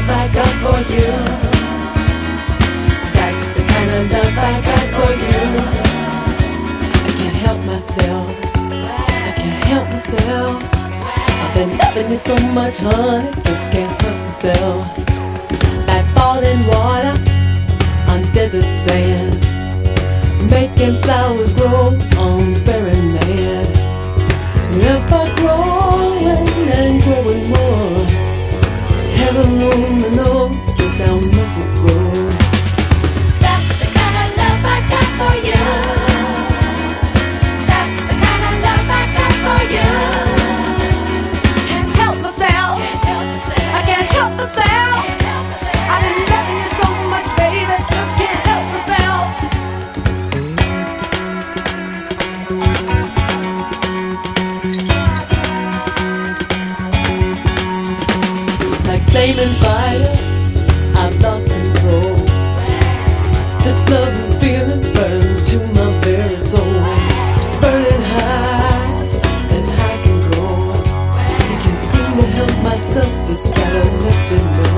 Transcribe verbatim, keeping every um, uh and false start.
love I got for you. That's the kind of love I got for you. I can't help myself, I can't help myself. I've been loving you so much, honey, just can't help myself. Like falling water on desert sand, making flowers grow on barren land. If I growing and growing more, heaven only knows just how much it grows. That's the kind of love I got for you. That's the kind of love I got for you. Can't help myself, Can't help myself. I can't help myself. Can't help myself. I've been loving you so much, baby, just can't help myself. Like flaming fire, I've lost control. This love and feeling burns to my very soul. Burning high as high can go. I can't seem to help myself, just gotta let you know.